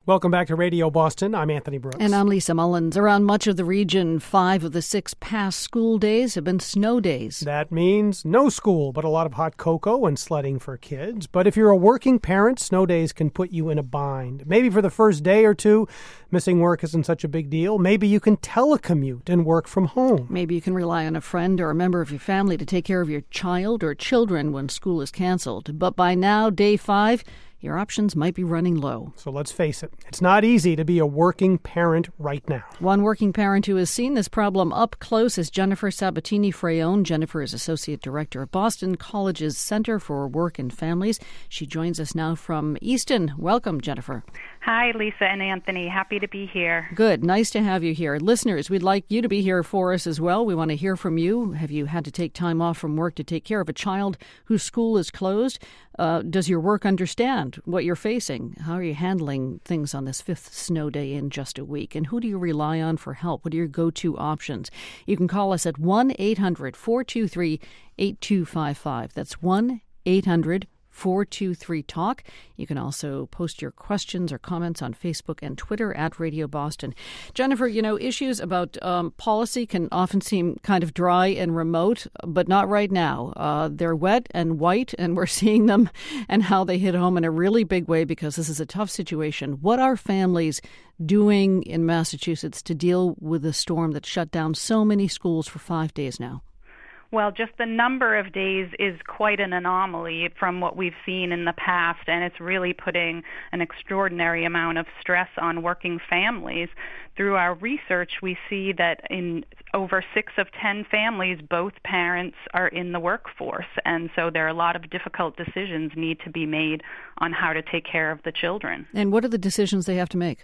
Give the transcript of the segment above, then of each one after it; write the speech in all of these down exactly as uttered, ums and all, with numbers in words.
Welcome back to Radio Boston. I'm Anthony Brooks. And I'm Lisa Mullins. Around much of the region, five of the six past school days have been snow days. That means no school, but a lot of hot cocoa and sledding for kids. But if you're a working parent, snow days can put you in a bind. Maybe for the first day or two, missing work isn't such a big deal. Maybe you can telecommute and work from home. Maybe you can rely on a friend or a member of your family to take care of your child or children when school is canceled. But by now, day five, your options might be running low. So let's face it, it's not easy to be a working parent right now. One working parent who has seen this problem up close is Jennifer Sabatini-Frayone. Jennifer is Associate Director of Boston College's Center for Work and Families. She joins us now from Easton. Welcome, Jennifer. Hi, Lisa and Anthony. Happy to be here. Good. Nice to have you here. Listeners, we'd like you to be here for us as well. We want to hear from you. Have you had to take time off from work to take care of a child whose school is closed? Uh, does your work understand what you're facing? How are you handling things on this fifth snow day in just a week? And who do you rely on for help? What are your go-to options? You can call us at one eight hundred four two three eight two five five. That's one eight hundred four two three talk. You can also post your questions or comments on Facebook and Twitter at Radio Boston. Jennifer, you know, issues about um, policy can often seem kind of dry and remote, but not right now. Uh, they're wet and white, and we're seeing them and how they hit home in a really big way because this is a tough situation. What are families doing in Massachusetts to deal with a storm that shut down so many schools for five days now? Well, just the number of days is quite an anomaly from what we've seen in the past, and it's really putting an extraordinary amount of stress on working families. Through our research, we see that in over six of ten families, both parents are in the workforce, and so there are a lot of difficult decisions need to be made on how to take care of the children. And what are the decisions they have to make?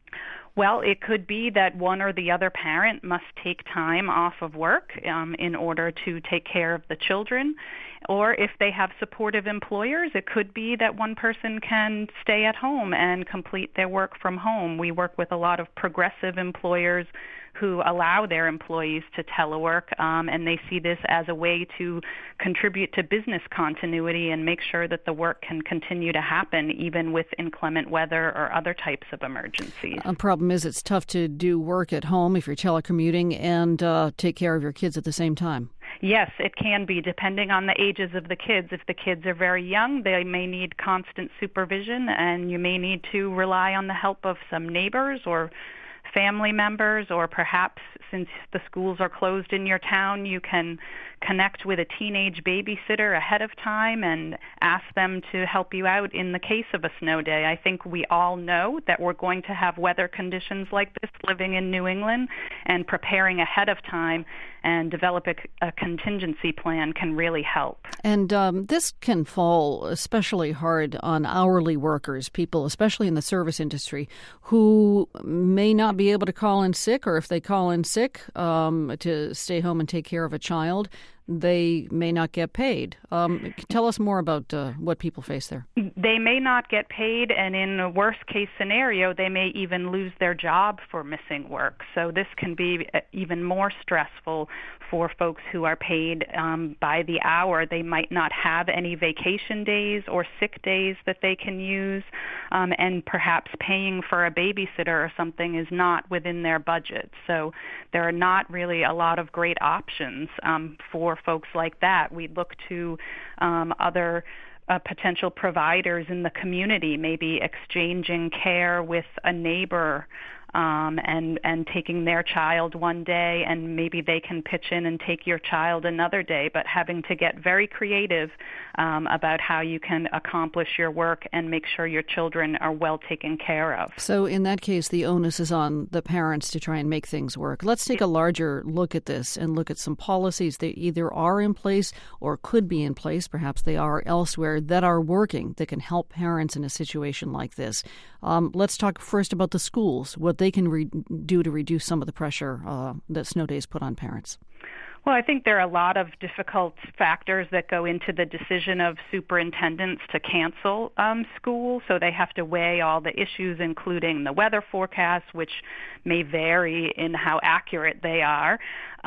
Well, it could be that one or the other parent must take time off of work um, in order to take care of the children. Or if they have supportive employers, it could be that one person can stay at home and complete their work from home. We work with a lot of progressive employers who allow their employees to telework, um, and they see this as a way to contribute to business continuity and make sure that the work can continue to happen even with inclement weather or other types of emergencies. The problem is it's tough to do work at home if you're telecommuting and uh, take care of your kids at the same time. Yes, it can be, depending on the ages of the kids. If the kids are very young, they may need constant supervision, and you may need to rely on the help of some neighbors or family members, or perhaps since the schools are closed in your town, you can connect with a teenage babysitter ahead of time and ask them to help you out in the case of a snow day. I think we all know that we're going to have weather conditions like this living in New England, and preparing ahead of time and develop a, a contingency plan can really help. And um, this can fall especially hard on hourly workers, people, especially in the service industry, who may not be able to call in sick, or if they call in sick um, to stay home and take care of a child, they may not get paid. Um, tell us more about uh, what people face there. They may not get paid, and in a worst-case scenario, they may even lose their job for missing work. So this can be even more stressful for folks who are paid um, by the hour. They might not have any vacation days or sick days that they can use, um, and perhaps paying for a babysitter or something is not within their budget. So there are not really a lot of great options um, for folks like that. We look to um, other uh, potential providers in the community, maybe exchanging care with a neighbor um, and, and taking their child one day, and maybe they can pitch in and take your child another day, but having to get very creative um, about how you can accomplish your work and make sure your children are well taken care of. So in that case, the onus is on the parents to try and make things work. Let's take a larger look at this and look at some policies that either are in place or could be in place, perhaps they are elsewhere, that are working, that can help parents in a situation like this. Um, let's talk first about the schools, what they can re- do to reduce some of the pressure uh, that snow days put on parents. Well, I think there are a lot of difficult factors that go into the decision of superintendents to cancel um, school. So they have to weigh all the issues, including the weather forecasts, which may vary in how accurate they are.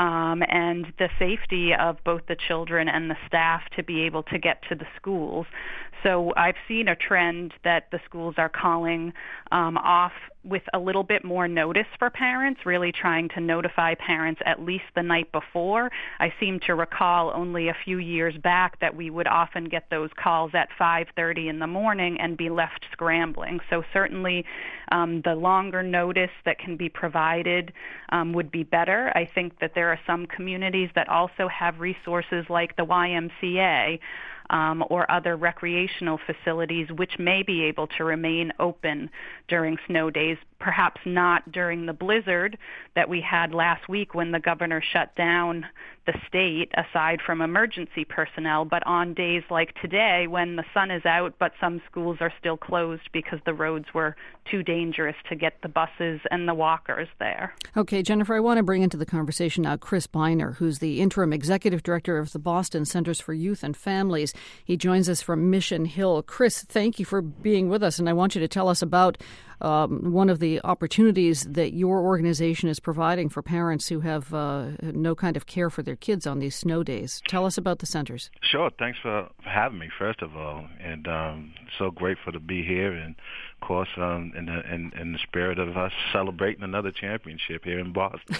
um, and the safety of both the children and the staff to be able to get to the schools. So I've seen a trend that the schools are calling um, off with a little bit more notice for parents, really trying to notify parents at least the night before. I seem to recall only a few years back that we would often get those calls at five thirty in the morning and be left scrambling. So certainly um, the longer notice that can be provided um, would be better. I think that there are some communities that also have resources like the Y M C A Um, or other recreational facilities which may be able to remain open during snow days, perhaps not during the blizzard that we had last week when the governor shut down the state aside from emergency personnel, but on days like today when the sun is out but some schools are still closed because the roads were too dangerous to get the buses and the walkers there. Okay, Jennifer, I want to bring into the conversation now Chris Beiner, who's the interim executive director of the Boston Centers for Youth and Families. He joins us from Mission Hill. Chris, thank you for being with us, and I want you to tell us about um, one of the opportunities that your organization is providing for parents who have uh, no kind of care for their kids on these snow days. Tell us about the centers. Sure. Thanks for having me, first of all, and um, so grateful to be here, and of course, um, in, the, in, in the spirit of us celebrating another championship here in Boston.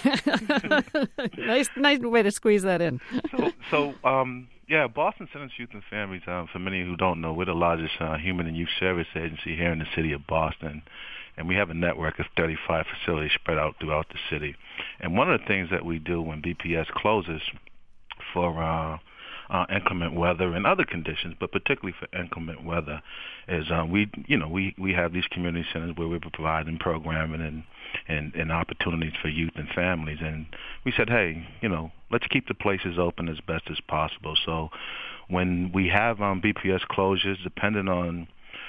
nice, nice way to squeeze that in. so, so um, yeah, Boston Centers Youth and Families, um, for many who don't know, we're the largest uh, human and youth service agency here in the city of Boston, and we have a network of thirty-five facilities spread out throughout the city. And one of the things that we do when B P S closes for uh, uh, inclement weather and other conditions, but particularly for inclement weather, is uh, we, you know, we, we have these community centers where we're providing programming and, and, and opportunities for youth and families. And we said, hey, you know, let's keep the places open as best as possible. So when we have um, B P S closures, depending on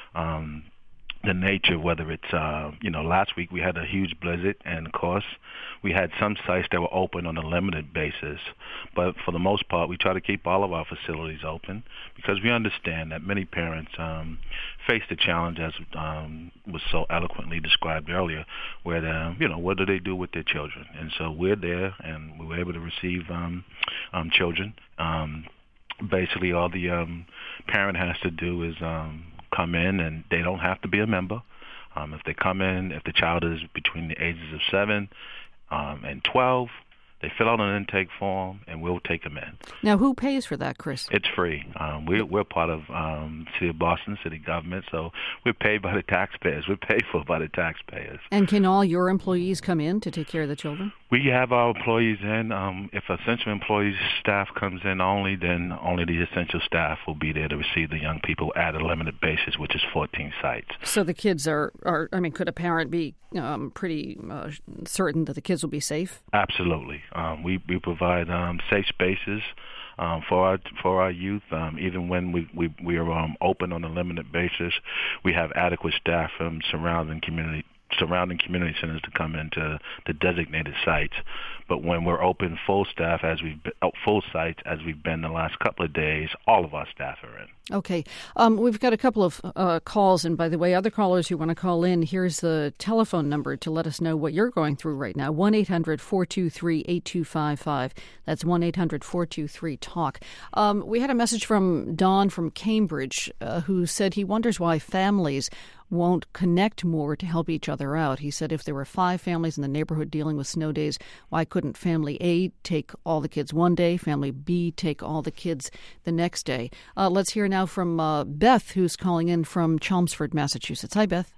um, the nature, whether it's, uh, you know, last week we had a huge blizzard, and of course we had some sites that were open on a limited basis. But for the most part, we try to keep all of our facilities open because we understand that many parents um, face the challenge, as um, was so eloquently described earlier, where, the, you know, what do they do with their children? And so we're there, and we were able to receive um, um, children. Um, basically, all the um, parent has to do is um, come in, and they don't have to be a member. Um, if they come in, if the child is between the ages of seven um, and twelve, they fill out an intake form, and we'll take them in. Now, who pays for that, Chris? It's free. Um, we're, we're part of um, City of Boston, city government, so we're paid by the taxpayers. We're paid for by the taxpayers. And can all your employees come in to take care of the children? We have our employees in. Um, if essential employees staff comes in only, then only the essential staff will be there to receive the young people at a limited basis, which is fourteen sites. So the kids are, are I mean, could a parent be um, pretty uh, certain that the kids will be safe? Absolutely. Um, we, we provide um, safe spaces um, for our for our youth. Um, even when we, we, we are um, open on a limited basis, we have adequate staff from surrounding community surrounding community centers to come into the designated sites. But when we're open full staff, as we've been, full sites as we've been the last couple of days, all of our staff are in. Okay. Um, we've got a couple of uh, calls. And by the way, other callers who want to call in, here's the telephone number to let us know what you're going through right now. one eight hundred four two three eight two five five. That's one eight hundred four two three talk. Um, we had a message from Don from Cambridge uh, who said he wonders why families won't connect more to help each other out. He said if there were five families in the neighborhood dealing with snow days, why couldn't family A take all the kids one day, family B take all the kids the next day? Uh, let's hear now from uh, Beth, who's calling in from Chelmsford, Massachusetts. Hi, Beth.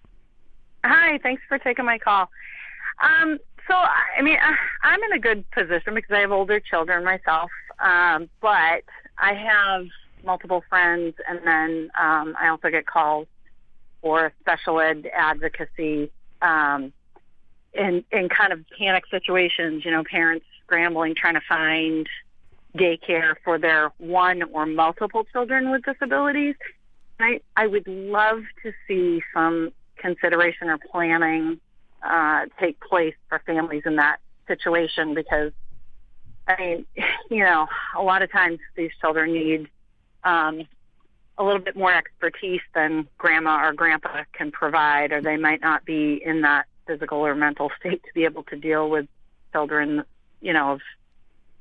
Hi, thanks for taking my call. Um, so, I mean, I'm in a good position because I have older children myself, um, but I have multiple friends, and then um, I also get calls for special ed advocacy um, in, in kind of panic situations, you know, parents scrambling, trying to find daycare for their one or multiple children with disabilities. I, I would love to see some consideration or planning uh, take place for families in that situation because, I mean, you know, a lot of times these children need um, a little bit more expertise than grandma or grandpa can provide, or they might not be in that physical or mental state to be able to deal with children, you know, of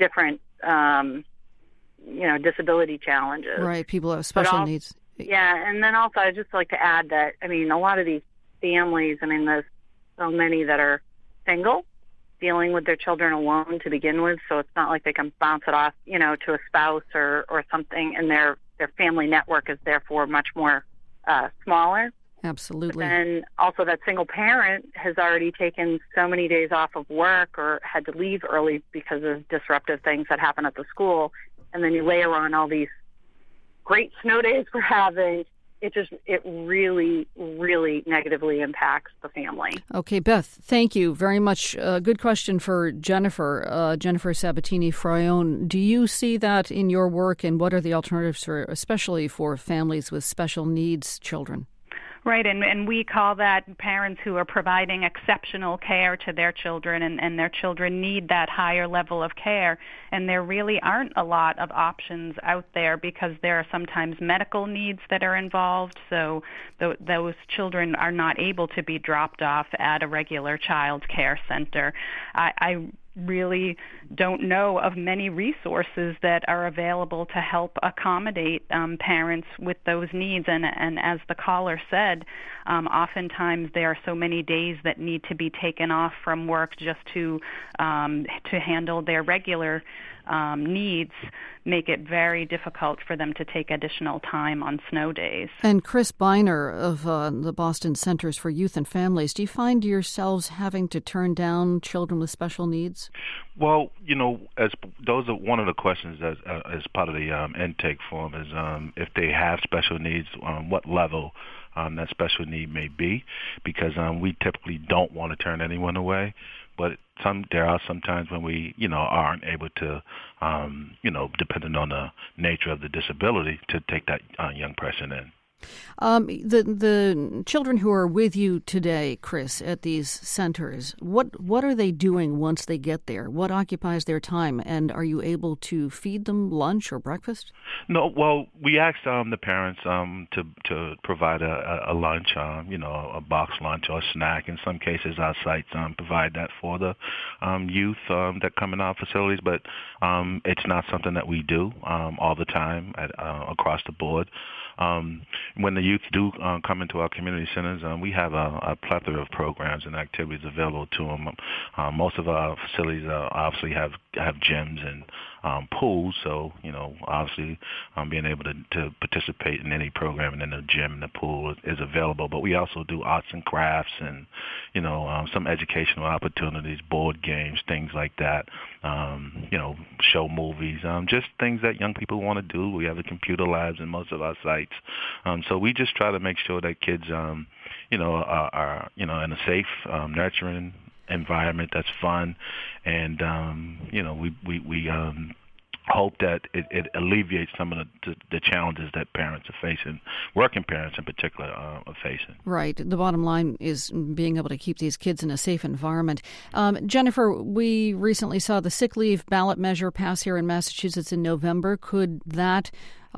different, um, you know, disability challenges. Right, people have special al- needs. Yeah, and then also I'd just like to add that, I mean, a lot of these families, I mean, there's so many that are single, dealing with their children alone to begin with, so it's not like they can bounce it off, you know, to a spouse or, or something, and their, their family network is therefore much more uh, smaller. Absolutely. And also that single parent has already taken so many days off of work or had to leave early because of disruptive things that happen at the school, and then you layer on all these great snow days we're having. It just, it really, really negatively impacts the family. Okay, Beth, thank you very much. Uh, good question for Jennifer. Uh, Jennifer Sabatini-Fraione, do you see that in your work, and what are the alternatives for, especially for families with special needs children? Right, and, and we call that parents who are providing exceptional care to their children, and, and their children need that higher level of care. And there really aren't a lot of options out there because there are sometimes medical needs that are involved, so th- those children are not able to be dropped off at a regular child care center. I, I really don't know of many resources that are available to help accommodate um, parents with those needs. And, and as the caller said, um, oftentimes there are so many days that need to be taken off from work just to um, to handle their regular um, needs, make it very difficult for them to take additional time on snow days. And Chris Beiner of uh, the Boston Centers for Youth and Families, do you find yourselves having to turn down children with special needs? Well, you know, as those are one of the questions as uh, as part of the um, intake form is um, if they have special needs, um, what level um, that special need may be, because um, we typically don't want to turn anyone away. But some there are some times when we, you know, aren't able to, um, you know, depending on the nature of the disability, to take that uh, young person in. Um, the the children who are with you today, Chris, at these centers, what what are they doing once they get there? What occupies their time, and are you able to feed them lunch or breakfast? No, well, we asked um, the parents um, to to provide a, a lunch, um, you know, a box lunch or a snack. In some cases, our sites um, provide that for the um, youth um, that come in our facilities, but um, it's not something that we do um, all the time at, uh, across the board. Um, when the youth do uh, come into our community centers, um, we have a, a plethora of programs and activities available to them. Uh, most of our facilities uh, obviously have have gyms and um, pools, so you know, obviously, um, being able to, to participate in any program in the gym and the pool is, is available. But we also do arts and crafts and you know um, some educational opportunities, board games, things like that. Um, you know, show movies, um, just things that young people want to do. We have the computer labs in most of our sites. Um, so we just try to make sure that kids, um, you know, are, are you know in a safe, um, nurturing environment that's fun, and um, you know we we we um, hope that it, it alleviates some of the, the, the challenges that parents are facing, working parents in particular uh, are facing. Right. The bottom line is being able to keep these kids in a safe environment. Um, Jennifer, we recently saw the sick leave ballot measure pass here in Massachusetts in November. Could that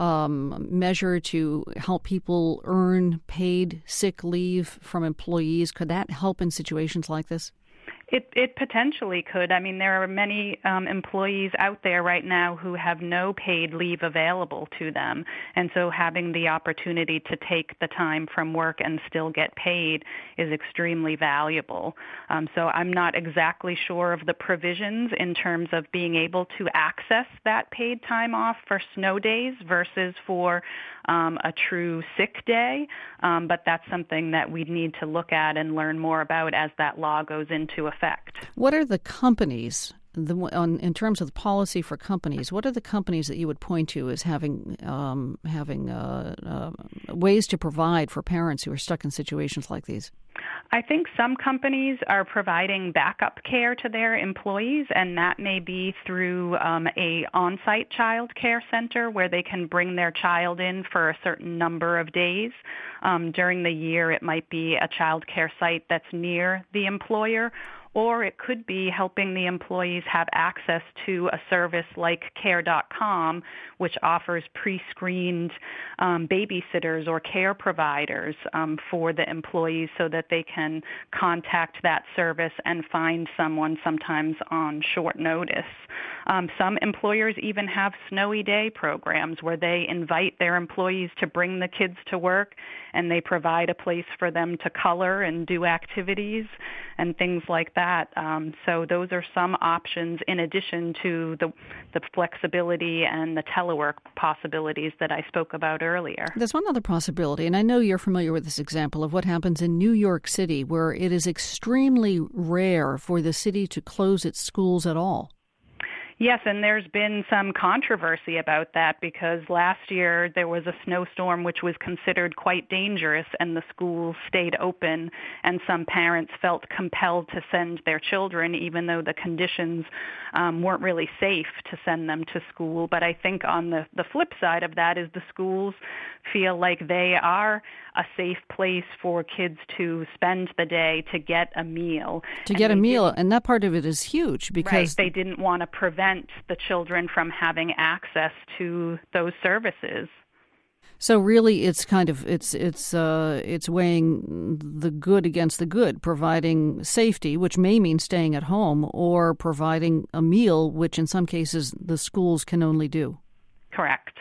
um, measure to help people earn paid sick leave from employees, could that help in situations like this? It, it potentially could. I mean, there are many um, employees out there right now who have no paid leave available to them. And so having the opportunity to take the time from work and still get paid is extremely valuable. Um, so I'm not exactly sure of the provisions in terms of being able to access that paid time off for snow days versus for um, a true sick day. Um, but that's something that we need to look at and learn more about as that law goes into effect. What are the companies, the, on, in terms of the policy for companies, what are the companies that you would point to as having um, having uh, uh, ways to provide for parents who are stuck in situations like these? I think some companies are providing backup care to their employees, and that may be through um, a on-site child care center where they can bring their child in for a certain number of days. Um, during the year, it might be a child care site that's near the employer, or it could be helping the employees have access to a service like care dot com, which offers pre-screened um, babysitters or care providers um, for the employees so that they can contact that service and find someone sometimes on short notice. Um, some employers even have snowy day programs where they invite their employees to bring the kids to work, and they provide a place for them to color and do activities and things like that. Um, so those are some options in addition to the, the flexibility and the telework possibilities that I spoke about earlier. There's one other possibility, and I know you're familiar with this example of what happens in New York City, where it is extremely rare for the city to close its schools at all. Yes, and there's been some controversy about that because last year there was a snowstorm which was considered quite dangerous and the schools stayed open, and some parents felt compelled to send their children even though the conditions um, weren't really safe to send them to school. But I think on the, the flip side of that is the schools feel like they are a safe place for kids to spend the day, to get a meal. To get a meal, and that part of it is huge because... Right, they didn't want to prevent the children from having access to those services. So really, it's kind of it's it's uh, it's weighing the good against the good, providing safety, which may mean staying at home, or providing a meal, which in some cases the schools can only do. Correct.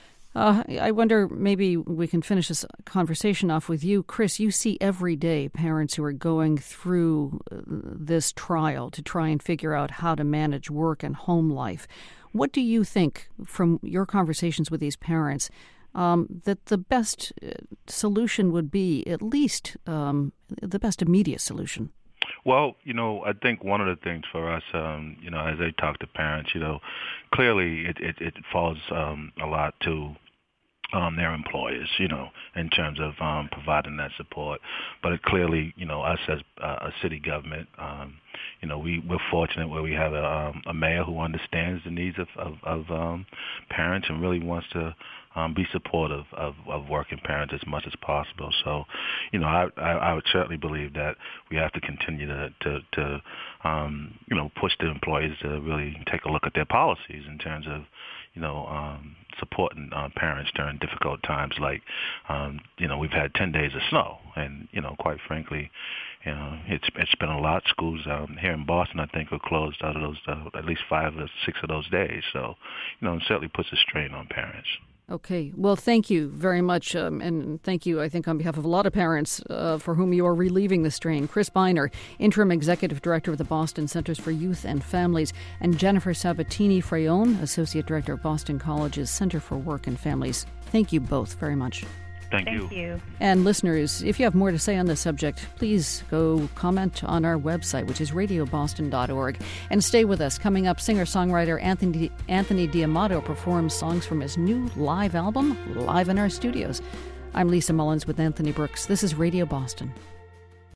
Uh, I wonder, maybe we can finish this conversation off with you. Chris, you see every day parents who are going through this trial to try and figure out how to manage work and home life. What do you think, from your conversations with these parents, um, that the best solution would be, at least um, the best immediate solution? Well, you know, I think one of the things for us, um, you know, as I talk to parents, you know, clearly it, it, it falls um, a lot to um, their employers, you know, in terms of um, providing that support. But it clearly, you know, us as uh, a city government, um, you know, we, we're fortunate where we have a, um, a mayor who understands the needs of, of, of um, parents and really wants to Um, be supportive of, of working parents as much as possible. So, you know, I, I, I would certainly believe that we have to continue to, to, to um, you know, push the employees to really take a look at their policies in terms of, you know, um, supporting uh, parents during difficult times like, um, you know, we've had ten days of snow. And, you know, quite frankly, you know, it's it's been a lot. Schools um, here in Boston, I think, are closed out of those, uh, at least five or six of those days. So, you know, it certainly puts a strain on parents. Okay. Well, thank you very much. Um, and thank you, I think, on behalf of a lot of parents uh, for whom you are relieving the strain. Chris Beiner, Interim Executive Director of the Boston Centers for Youth and Families, and Jennifer Sabatini-Fraione, Associate Director of Boston College's Center for Work and Families. Thank you both very much. Thank, Thank you. you. And listeners, if you have more to say on this subject, please go comment on our website, which is radio boston dot org. And stay with us. Coming up, singer-songwriter Anthony, Anthony D'Amato performs songs from his new live album, live in our studios. I'm Lisa Mullins with Anthony Brooks. This is Radio Boston.